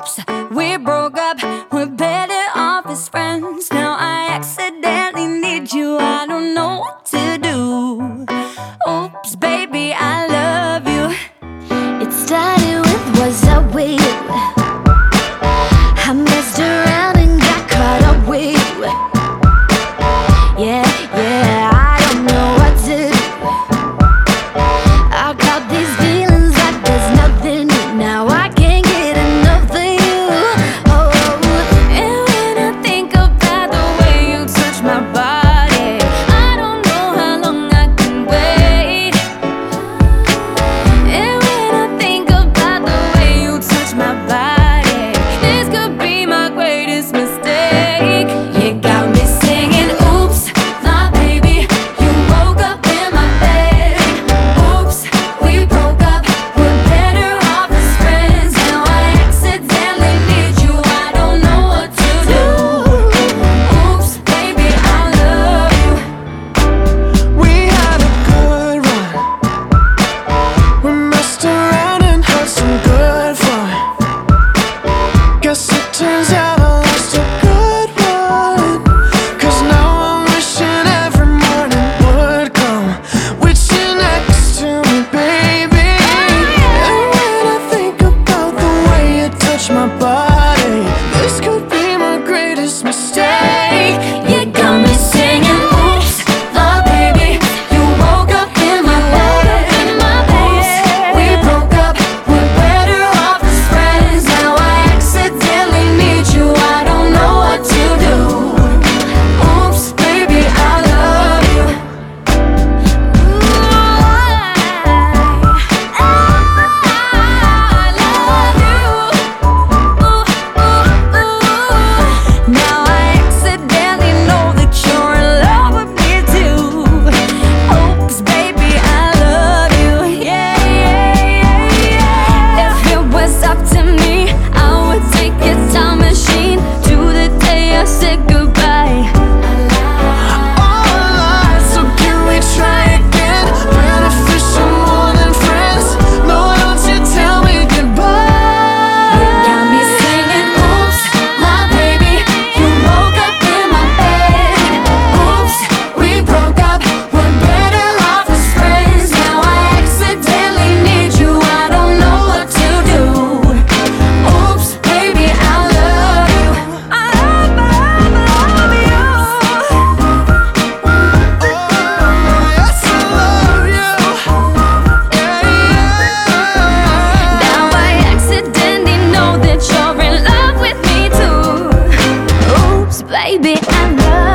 oops, we broke up, we're better off as friends. Now I accidentally need you, I don't know what to do. Oops, baby, I love you. It started with was I with you? I messed around and got caught up with you. Yeah, yeah, I don't know what to do. I got these feelings like there's nothing new. Now I can't get enough of you. Oh, and when I think about the way you touch my body, I don't know how long I can wait. And when I think about the way you touch my body, this could be my greatest mistake. You got me singing, oops, my baby, you woke up in my bed. Oops, we broke up, we're better off as friends. Now I accidentally need you, I don't know what to do. Oops, baby, I love you. We had a good run. We messed around and had some good fun. Guess it turns out I lost a good one. 'Cause now I'm wishing every morning would come with you next to me, baby. And when I think about the way you touch my body, this could be my greatest mistake. You got me singing, oops, my baby, you woke up in my bed. Oops, we broke up, we're better off as friends. Now I accidentally need you, I don't know what to do. Oops, baby, I love you. Now I accidentally know that you're in love with me too. Oops, baby, I love you. Yeah, yeah, yeah, yeah. If it was up to me, I would take a time machine to the day I said goodbye. Alright, so can we try again? Beneficial more than friends. No, don't you tell me goodbye. Got me singing, oops, my baby, you woke up in my bed. Oops, we broke up, we're better off as friends. Now I accidentally need you, I don't know what to do. Oops, baby, I love you. I love you. Yes, I love you. Yeah, yeah. Now I accidentally know that you're in love with me too. Oops, baby, I love